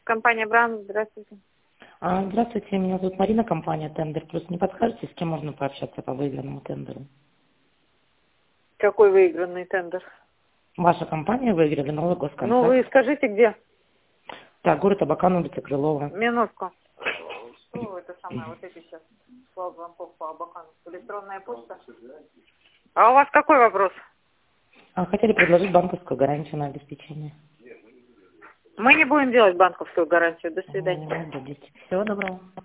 Компания Бран, здравствуйте. Здравствуйте, меня зовут Марина, компания Тендер Плюс. Не подскажете, с кем можно пообщаться по выигранному тендеру? Какой выигранный тендер? Ваша компания выиграла новый госконтракт. Ну, вы скажите, где? Так, город Абакан, улица Крылова. Минутку. Что это самое, вот эти сейчас слава звонков по Абакану? Электронная почта? А у вас какой вопрос? Хотели предложить банковскую гарантию на обеспечение. Мы не будем делать банковскую гарантию. До свидания. Всего доброго.